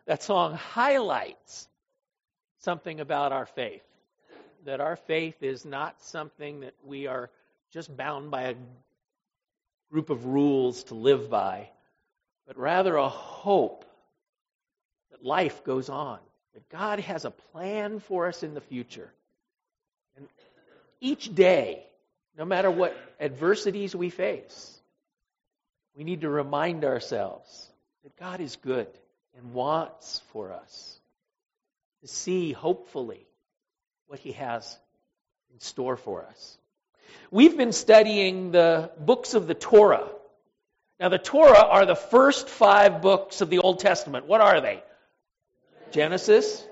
That song highlights something about our faith. That our faith is not something that we are just bound by a group of rules to live by, but rather a hope that life goes on, that God has a plan for us in the future. And each day, no matter what adversities we face, we need to remind ourselves that God is good and wants for us to see, hopefully, what He has in store for us. We've been studying the books of the Torah. Now, the Torah are the first 5 books of the Old Testament. What are they? Genesis.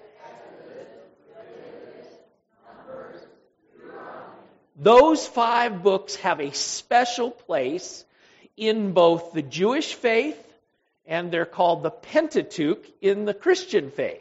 Those 5 books have a special place in both the Jewish faith and they're called the Pentateuch in the Christian faith.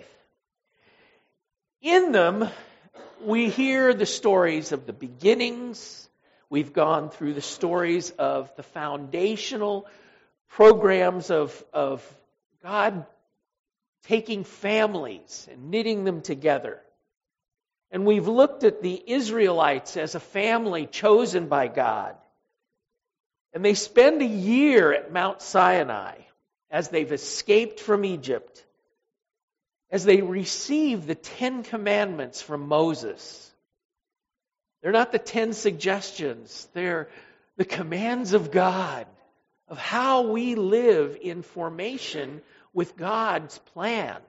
In them, we hear the stories of the beginnings. We've gone through the stories of the foundational programs of God taking families and knitting them together. And we've looked at the Israelites as a family chosen by God. And they spend a year at Mount Sinai as they've escaped from Egypt, as they receive the 10 commandments from Moses. They're not the 10 suggestions. They're the commands of God, of how we live in formation with God's plan.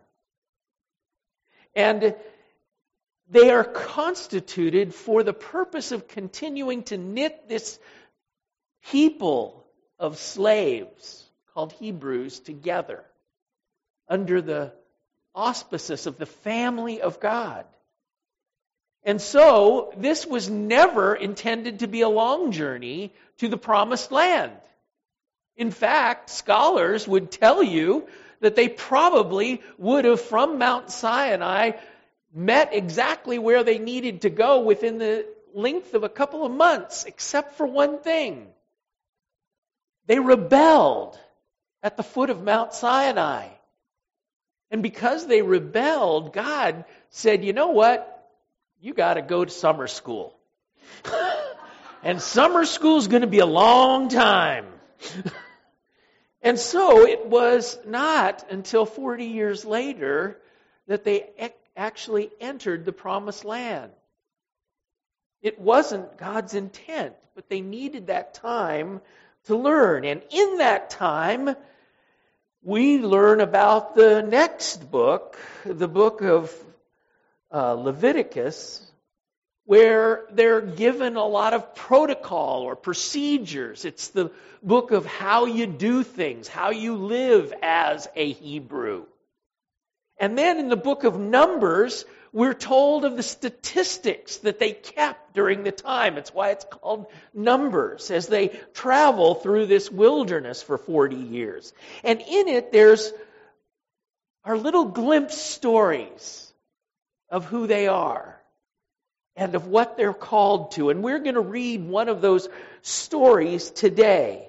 And they are constituted for the purpose of continuing to knit this people of slaves called Hebrews together under the auspices of the family of God. And so, this was never intended to be a long journey to the promised land. In fact, scholars would tell you that they probably would have, from Mount Sinai, met exactly where they needed to go within the length of a couple of months, except for one thing. They rebelled at the foot of Mount Sinai. And because they rebelled, God said, you know what? You got to go to summer school. And summer school is going to be a long time. And so it was not until 40 years later that they actually entered the promised land. It wasn't God's intent, but they needed that time to learn. And in that time, we learn about the next book, the book of Leviticus, where they're given a lot of protocol or procedures. It's the book of how you do things, how you live as a Hebrew. And then in the book of Numbers, we're told of the statistics that they kept during the time. It's why it's called Numbers, as they travel through this wilderness for 40 years. And in it, there's our little glimpse stories of who they are and of what they're called to. And we're going to read one of those stories today.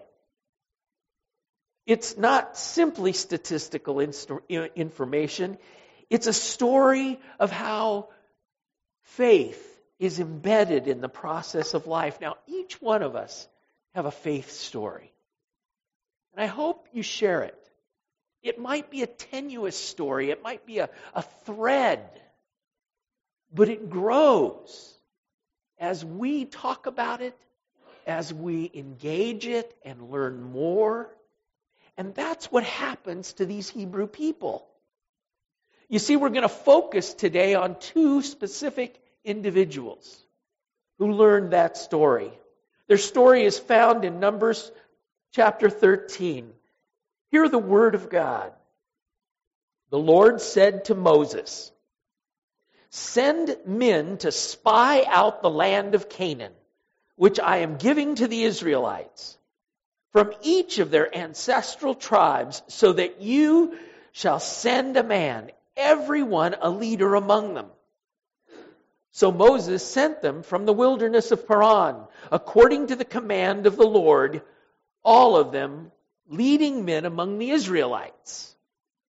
It's not simply statistical information. It's a story of how faith is embedded in the process of life. Now, each one of us have a faith story. And I hope you share it. It might be a tenuous story. It might be a thread. But it grows as we talk about it, as we engage it and learn more. And that's what happens to these Hebrew people. You see, we're going to focus today on 2 specific individuals who learned that story. Their story is found in Numbers chapter 13. Hear the word of God. The Lord said to Moses, "Send men to spy out the land of Canaan, which I am giving to the Israelites, from each of their ancestral tribes, so that you shall send a man, everyone a leader among them." So Moses sent them from the wilderness of Paran, according to the command of the Lord, all of them leading men among the Israelites.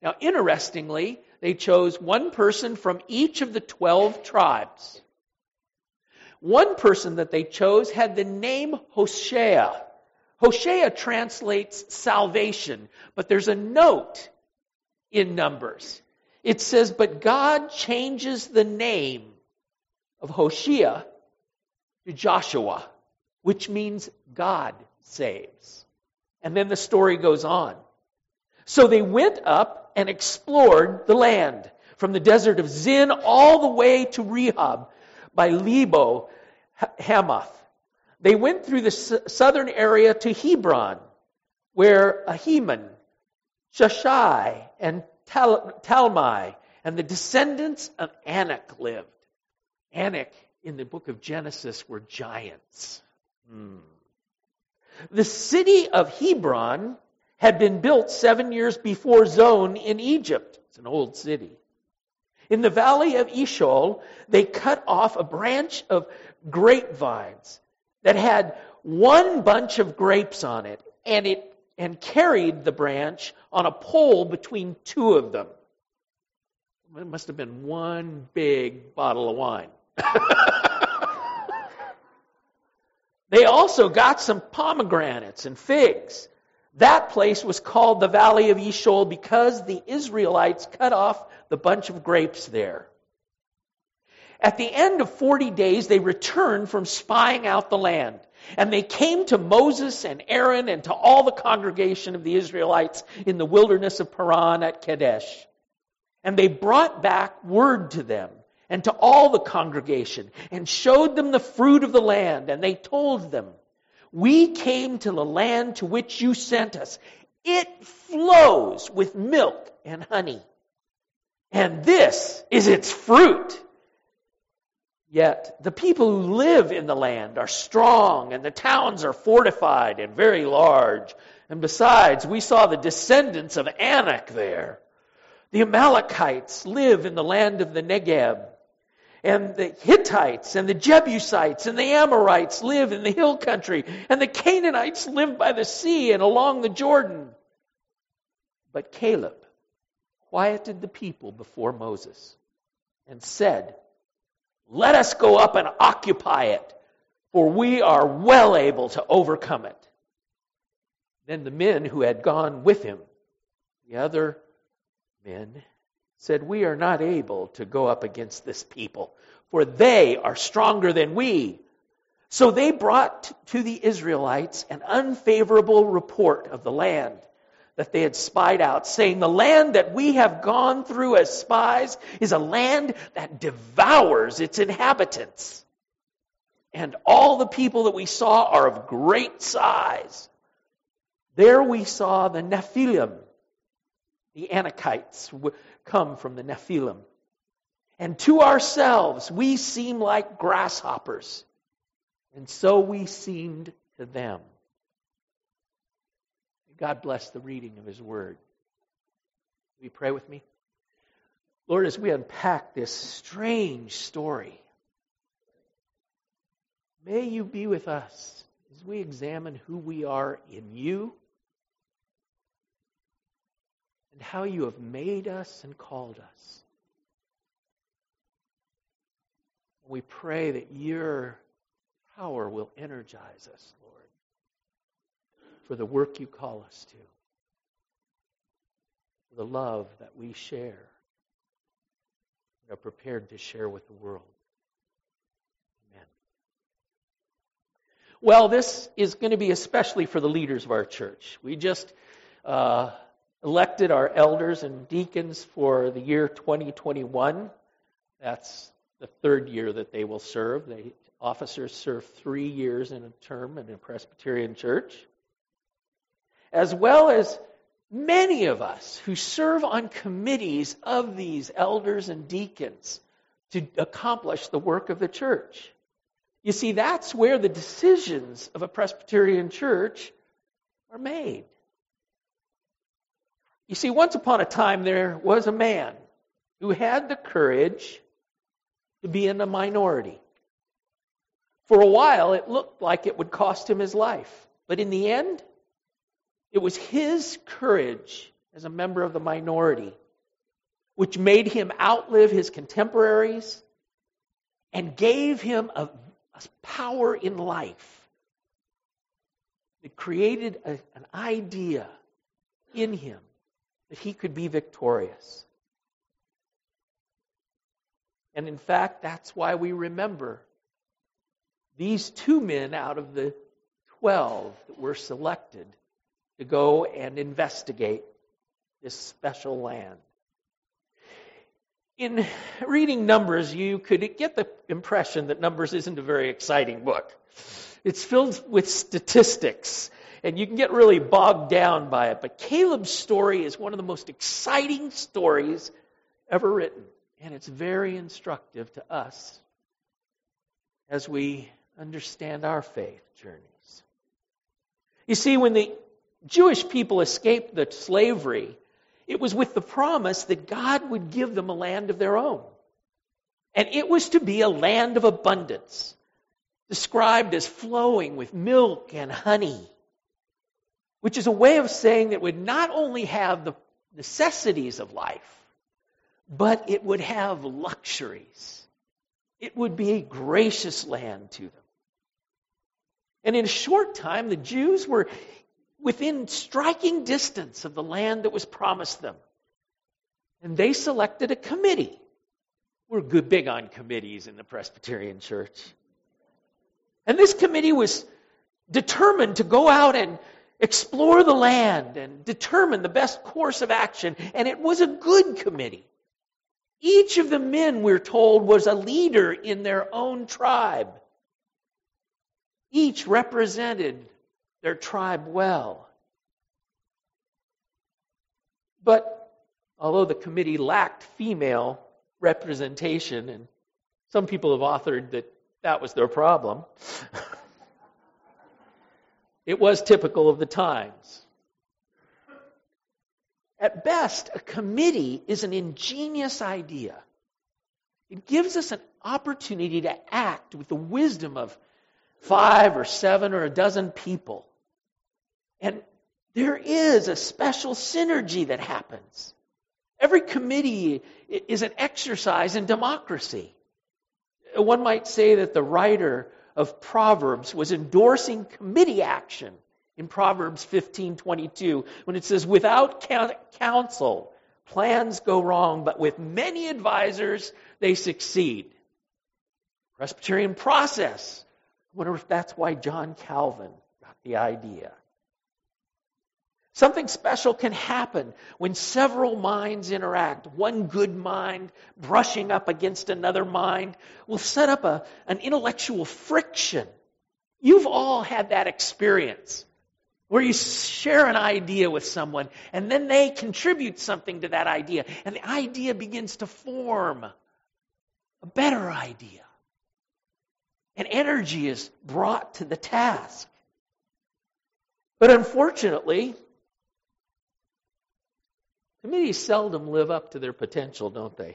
Now, interestingly, they chose one person from each of the 12 tribes. One person that they chose had the name Hoshea. Hoshea translates salvation, but there's a note in Numbers. It says, but God changes the name of Hoshea to Joshua, which means God saves. And then the story goes on. So they went up and explored the land, from the desert of Zin all the way to Rehob by Lebo Hamath. They went through the southern area to Hebron, where Ahiman, Shashai, and Talmai, and the descendants of Anak lived. Anak, in the book of Genesis, were giants. The city of Hebron had been built 7 years before Zon in Egypt. It's an old city. In the valley of Eshcol, they cut off a branch of grapevines that had one bunch of grapes on it, and carried the branch on a pole between two of them. It must have been one big bottle of wine. They also got some pomegranates and figs. That place was called the Valley of Eshcol because the Israelites cut off the bunch of grapes there. At the end of 40 days, they returned from spying out the land. And they came to Moses and Aaron and to all the congregation of the Israelites in the wilderness of Paran at Kadesh. And they brought back word to them and to all the congregation and showed them the fruit of the land. And they told them, we came to the land to which you sent us. It flows with milk and honey. And this is its fruit. Yet the people who live in the land are strong, and the towns are fortified and very large. And besides, we saw the descendants of Anak there. The Amalekites live in the land of the Negeb. And the Hittites and the Jebusites and the Amorites live in the hill country. And the Canaanites live by the sea and along the Jordan. But Caleb quieted the people before Moses and said, let us go up and occupy it, for we are well able to overcome it. Then the men who had gone with him, the other men, said, we are not able to go up against this people, for they are stronger than we. So they brought to the Israelites an unfavorable report of the land that they had spied out, saying, the land that we have gone through as spies is a land that devours its inhabitants. And all the people that we saw are of great size. There we saw the Nephilim. The Anakites come from the Nephilim. And to ourselves we seem like grasshoppers. And so we seemed to them. God bless the reading of His Word. Will you pray with me? Lord, as we unpack this strange story, may You be with us as we examine who we are in You and how You have made us and called us. We pray that Your power will energize us, Lord, for the work You call us to, for the love that we share and are prepared to share with the world. Amen. Well, this is going to be especially for the leaders of our church. We just elected our elders and deacons for the year 2021. That's the third year that they will serve. The officers serve 3 years in a term in a Presbyterian church, as well as many of us who serve on committees of these elders and deacons to accomplish the work of the church. You see, that's where the decisions of a Presbyterian church are made. You see, once upon a time there was a man who had the courage to be in a minority. For a while, it looked like it would cost him his life. But in the end, it was his courage as a member of the minority, which made him outlive his contemporaries and gave him a power in life. It created an idea in him that he could be victorious. And in fact, that's why we remember these 2 men out of the 12 that were selected to go and investigate this special land. In reading Numbers, you could get the impression that Numbers isn't a very exciting book. It's filled with statistics, and you can get really bogged down by it. But Caleb's story is one of the most exciting stories ever written, and it's very instructive to us as we understand our faith journeys. You see, when the Jewish people escaped the slavery, it was with the promise that God would give them a land of their own. And it was to be a land of abundance, described as flowing with milk and honey, which is a way of saying that it would not only have the necessities of life, but it would have luxuries. It would be a gracious land to them. And in a short time, the Jews were within striking distance of the land that was promised them. And they selected a committee. We're big on committees in the Presbyterian Church. And this committee was determined to go out and explore the land and determine the best course of action. And it was a good committee. Each of the men, we're told, was a leader in their own tribe. Each represented their tribe well. But although the committee lacked female representation, and some people have authored that was their problem, it was typical of the times. At best, a committee is an ingenious idea. It gives us an opportunity to act with the wisdom of 5 or 7 or a dozen people. And there is a special synergy that happens. Every committee is an exercise in democracy. One might say that the writer of Proverbs was endorsing committee action in Proverbs 15:22 when it says, "Without counsel, plans go wrong, but with many advisors, they succeed." Presbyterian process. I wonder if that's why John Calvin got the idea. Something special can happen when several minds interact. One good mind brushing up against another mind will set up an intellectual friction. You've all had that experience where you share an idea with someone and then they contribute something to that idea and the idea begins to form a better idea. And energy is brought to the task. But unfortunately, committees seldom live up to their potential, don't they?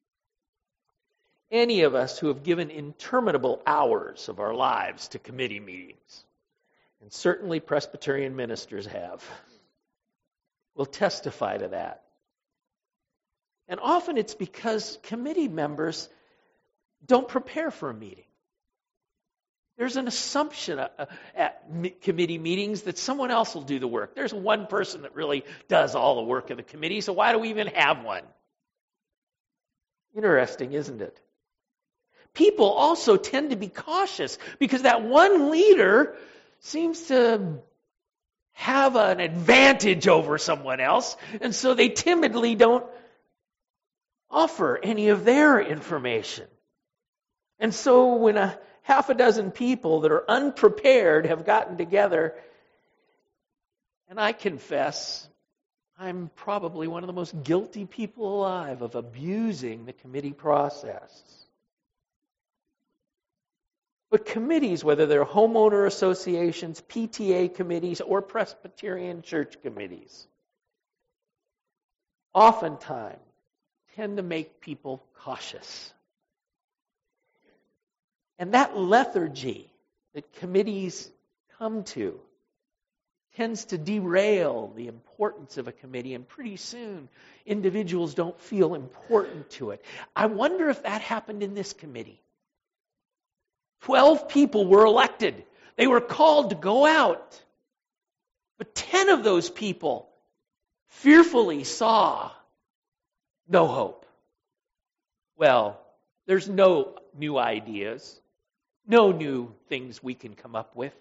Any of us who have given interminable hours of our lives to committee meetings, and certainly Presbyterian ministers have, will testify to that. And often it's because committee members don't prepare for a meeting. There's an assumption at committee meetings that someone else will do the work. There's one person that really does all the work of the committee, so why do we even have one? Interesting, isn't it? People also tend to be cautious because that one leader seems to have an advantage over someone else, and so they timidly don't offer any of their information. And so when a half a dozen people that are unprepared have gotten together, and I confess, I'm probably one of the most guilty people alive of abusing the committee process. But committees, whether they're homeowner associations, PTA committees, or Presbyterian church committees, oftentimes tend to make people cautious. And that lethargy that committees come to tends to derail the importance of a committee, and pretty soon individuals don't feel important to it. I wonder if that happened in this committee. 12 people were elected. They were called to go out. But 10 of those people fearfully saw no hope. Well, there's no new ideas, no new things we can come up with.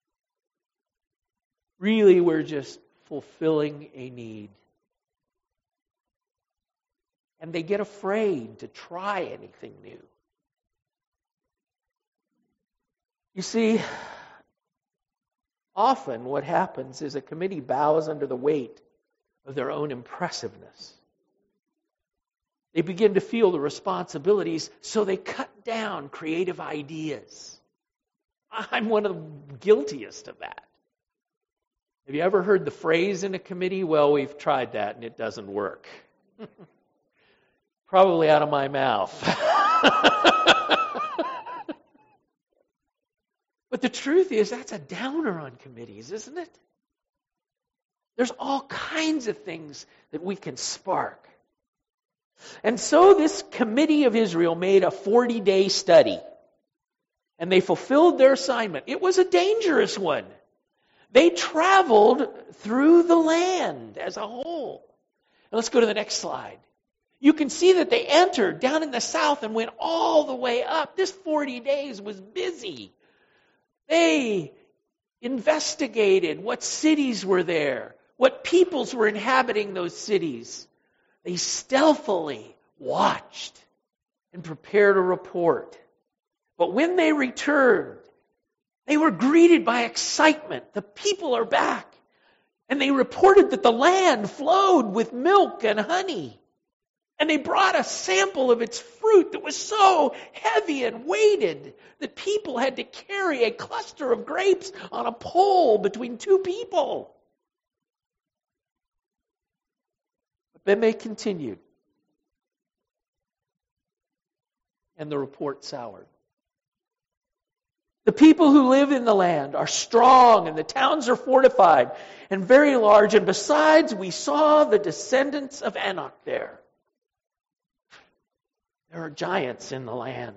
Really, we're just fulfilling a need. And they get afraid to try anything new. You see, often what happens is a committee bows under the weight of their own impressiveness. They begin to feel the responsibilities, so they cut down creative ideas. I'm one of the guiltiest of that. Have you ever heard the phrase in a committee, well, we've tried that and it doesn't work? Probably out of my mouth. But the truth is, that's a downer on committees, isn't it? There's all kinds of things that we can spark. And so this committee of Israel made a 40-day study. And they fulfilled their assignment. It was a dangerous one. They traveled through the land as a whole. And let's go to the next slide. You can see that they entered down in the south and went all the way up. This 40 days was busy. They investigated what cities were there, what peoples were inhabiting those cities. They stealthily watched and prepared a report. But when they returned, they were greeted by excitement. The people are back. And they reported that the land flowed with milk and honey. And they brought a sample of its fruit that was so heavy and weighted that people had to carry a cluster of grapes on a pole between two people. But then they continued. And the report soured. The people who live in the land are strong, and the towns are fortified and very large. And besides, we saw the descendants of Anak there. There are giants in the land.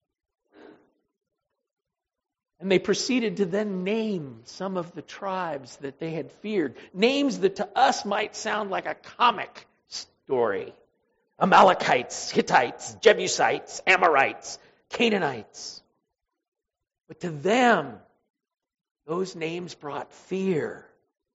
And they proceeded to then name some of the tribes that they had feared. Names that to us might sound like a comic story. Amalekites, Hittites, Jebusites, Amorites, Canaanites. But to them, those names brought fear.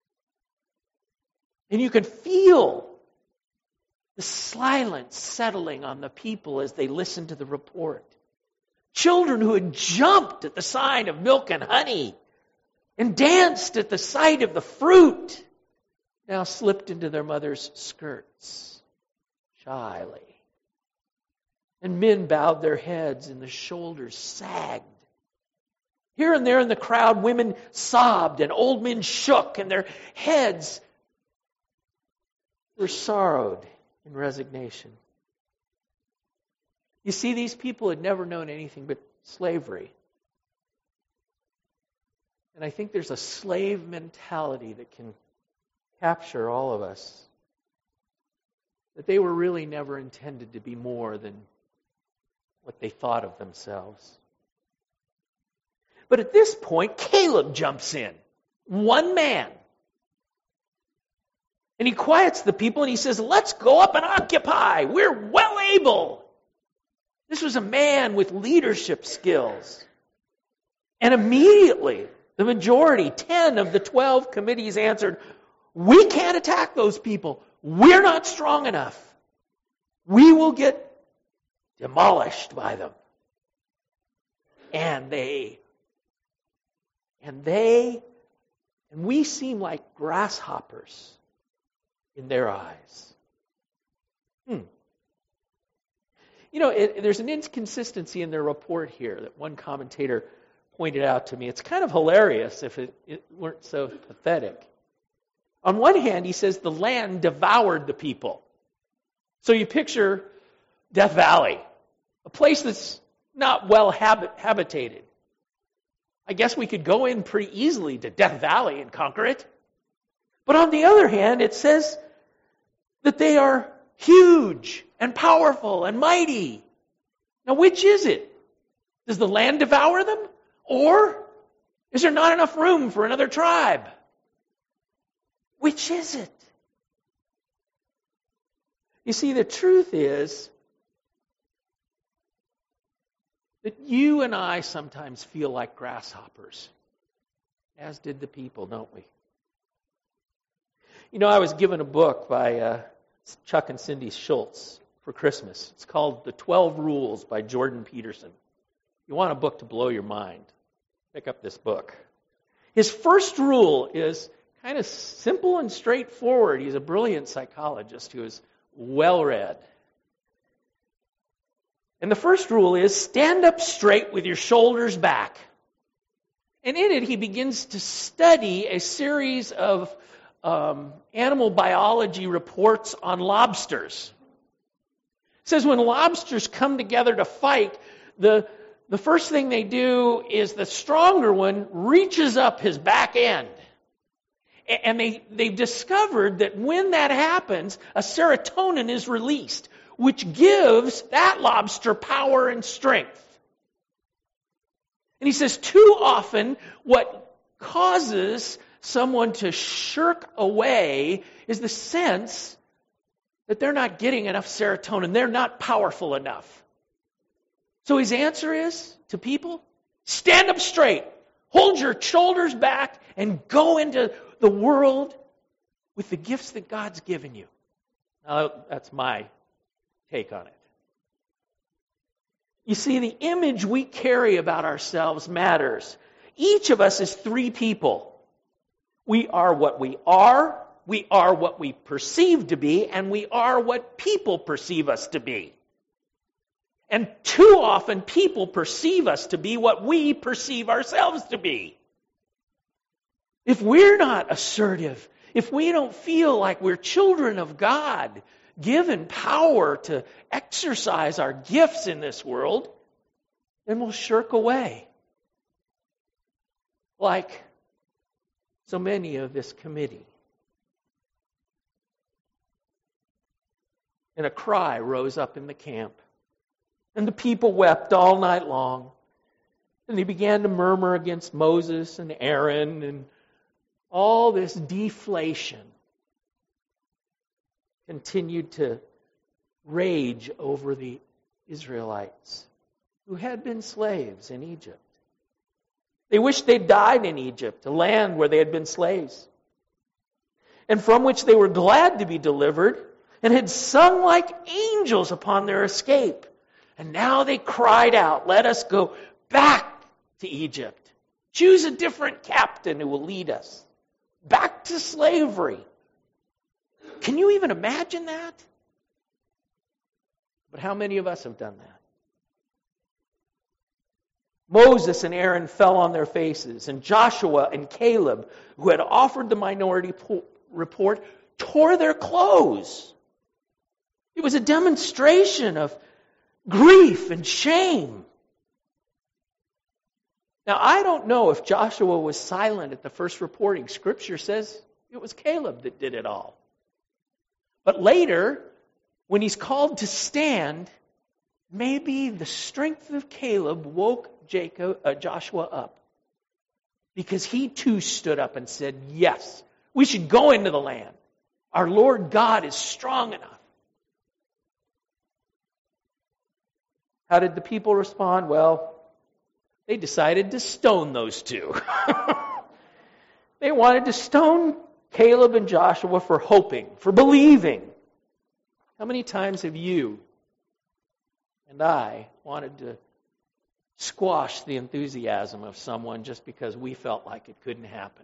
And you can feel the silence settling on the people as they listened to the report. Children who had jumped at the sign of milk and honey and danced at the sight of the fruit now slipped into their mother's skirts shyly. And men bowed their heads and the shoulders sagged. Here and there in the crowd, women sobbed and old men shook and their heads were sorrowed in resignation. You see, these people had never known anything but slavery. And I think there's a slave mentality that can capture all of us. That they were really never intended to be more than what they thought of themselves. But at this point, Caleb jumps in. One man. And he quiets the people and he says, let's go up and occupy. We're well able. This was a man with leadership skills. And immediately, the majority, 10 of the 12 committees answered, we can't attack those people. We're not strong enough. We will get demolished by them. And we seem like grasshoppers in their eyes. You know, there's an inconsistency in their report here that one commentator pointed out to me. It's kind of hilarious if it weren't so pathetic. On one hand, he says the land devoured the people. So you picture Death Valley, a place that's not well habitated. I guess we could go in pretty easily to Death Valley and conquer it. But on the other hand, it says that they are huge and powerful and mighty. Now, which is it? Does the land devour them? Or is there not enough room for another tribe? Which is it? You see, the truth is that you and I sometimes feel like grasshoppers, as did the people, don't we? You know, I was given a book by Chuck and Cindy Schultz for Christmas. It's called The 12 Rules by Jordan Peterson. You want a book to blow your mind, pick up this book. His first rule is kind of simple and straightforward. He's a brilliant psychologist who is well-read. And the first rule is stand up straight with your shoulders back. And in it, he begins to study a series of animal biology reports on lobsters. It says when lobsters come together to fight, the first thing they do is the stronger one reaches up his back end. And they've discovered that when that happens, a serotonin is released, which gives that lobster power and strength. And he says too often what causes someone to shirk away is the sense that they're not getting enough serotonin. They're not powerful enough. So his answer is to people, stand up straight, hold your shoulders back, and go into the world with the gifts that God's given you. Now, that's my take on it. You see, the image we carry about ourselves matters. Each of us is three people. We are what we are what we perceive to be, and we are what people perceive us to be. And too often people perceive us to be what we perceive ourselves to be. If we're not assertive, if we don't feel like we're children of God, given power to exercise our gifts in this world, then we'll shirk away. Like so many of this committee. And a cry rose up in the camp. And the people wept all night long. And they began to murmur against Moses and Aaron and all this deflation continued to rage over the Israelites who had been slaves in Egypt. They wished they'd died in Egypt, a land where they had been slaves, and from which they were glad to be delivered and had sung like angels upon their escape. And now they cried out, let us go back to Egypt. Choose a different captain who will lead us. Back to slavery. Can you even imagine that? But how many of us have done that? Moses and Aaron fell on their faces, and Joshua and Caleb, who had offered the minority report, tore their clothes. It was a demonstration of grief and shame. Now, I don't know if Joshua was silent at the first reporting. Scripture says it was Caleb that did it all. But later, when he's called to stand, maybe the strength of Caleb woke Joshua up. Because he too stood up and said, yes, we should go into the land. Our Lord God is strong enough. How did the people respond? Well, they decided to stone those two. They wanted to stone Caleb and Joshua for hoping, for believing. How many times have you and I wanted to squash the enthusiasm of someone just because we felt like it couldn't happen?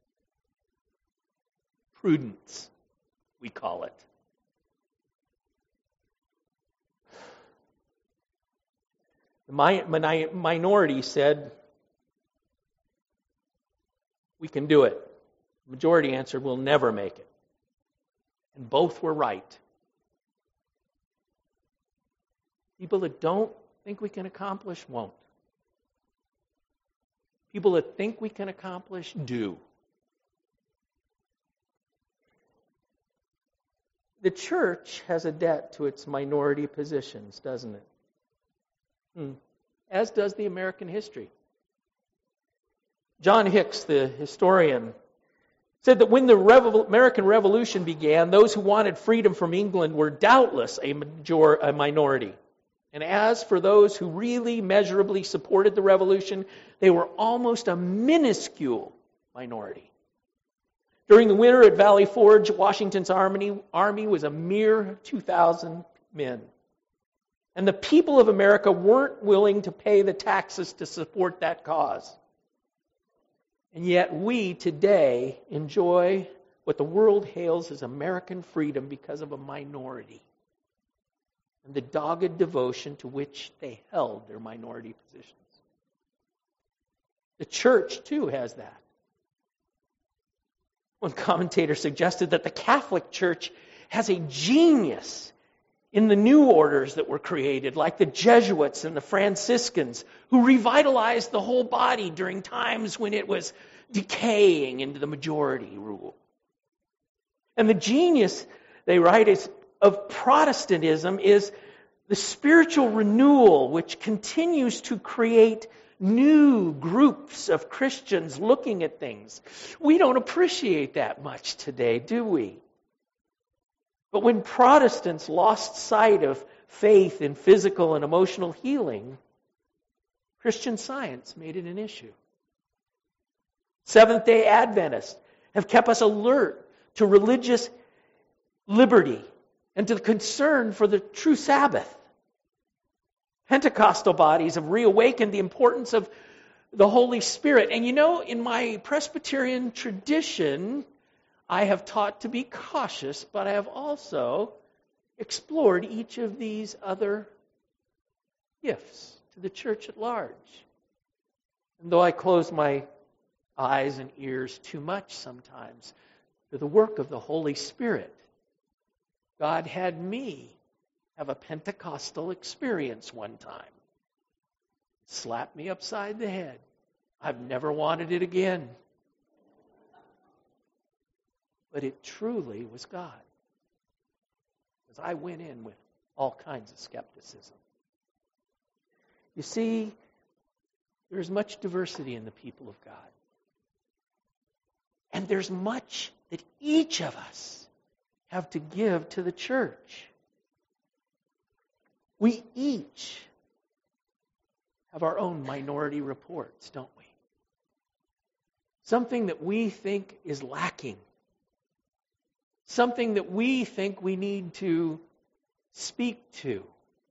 Prudence, we call it. The minority said, we can do it. The majority answered, we'll never make it. And both were right. People that don't think we can accomplish won't. People that think we can accomplish do. The church has a debt to its minority positions, doesn't it? As does the American history. John Hicks, the historian, said that when the American Revolution began, those who wanted freedom from England were doubtless a minority. And as for those who really measurably supported the revolution, they were almost a minuscule minority. During the winter at Valley Forge, Washington's army was a mere 2,000 men. And the people of America weren't willing to pay the taxes to support that cause. And yet we today enjoy what the world hails as American freedom because of a minority and the dogged devotion to which they held their minority positions. The church, too, has that. One commentator suggested that the Catholic Church has a genius in the new orders that were created, like the Jesuits and the Franciscans, who revitalized the whole body during times when it was decaying into the majority rule. And the genius, they write, of Protestantism is the spiritual renewal which continues to create new groups of Christians looking at things. We don't appreciate that much today, do we? But when Protestants lost sight of faith in physical and emotional healing, Christian Science made it an issue. Seventh-day Adventists have kept us alert to religious liberty and to the concern for the true Sabbath. Pentecostal bodies have reawakened the importance of the Holy Spirit. And you know, in my Presbyterian tradition, I have taught to be cautious, but I have also explored each of these other gifts to the church at large. And though I close my eyes and ears too much sometimes to the work of the Holy Spirit, God had me have a Pentecostal experience one time. Slapped me upside the head. I've never wanted it again. But it truly was God. Because I went in with all kinds of skepticism. You see, there's much diversity in the people of God. And there's much that each of us have to give to the church. We each have our own minority reports, don't we? Something that we think is lacking. Something that we think we need to speak to.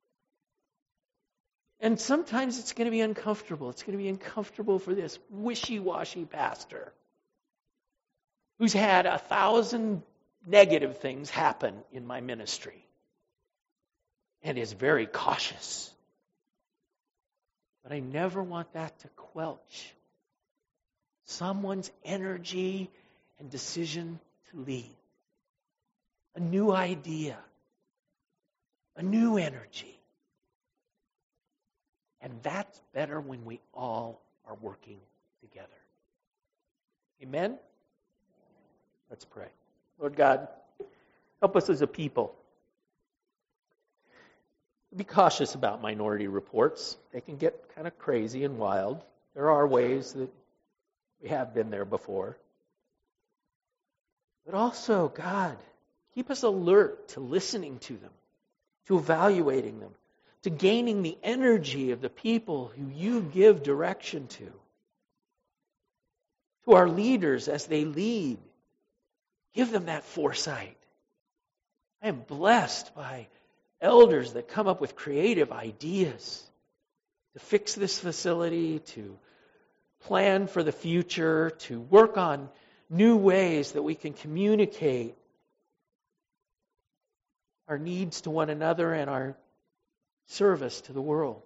And sometimes it's going to be uncomfortable. It's going to be uncomfortable for this wishy-washy pastor who's had 1,000 negative things happen in my ministry and is very cautious. But I never want that to quelch someone's energy and decision to lead. A new idea, a new energy. And that's better when we all are working together. Amen? Let's pray. Lord God, help us as a people. Be cautious about minority reports. They can get kind of crazy and wild. There are ways that we have been there before. But also, God, keep us alert to listening to them, to evaluating them, to gaining the energy of the people who you give direction to our leaders as they lead. Give them that foresight. I am blessed by elders that come up with creative ideas to fix this facility, to plan for the future, to work on new ways that we can communicate our needs to one another and our service to the world.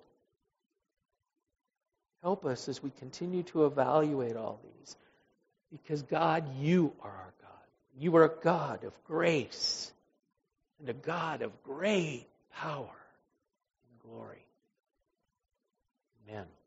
Help us as we continue to evaluate all these, because God, you are our God. You are a God of grace and a God of great power and glory. Amen.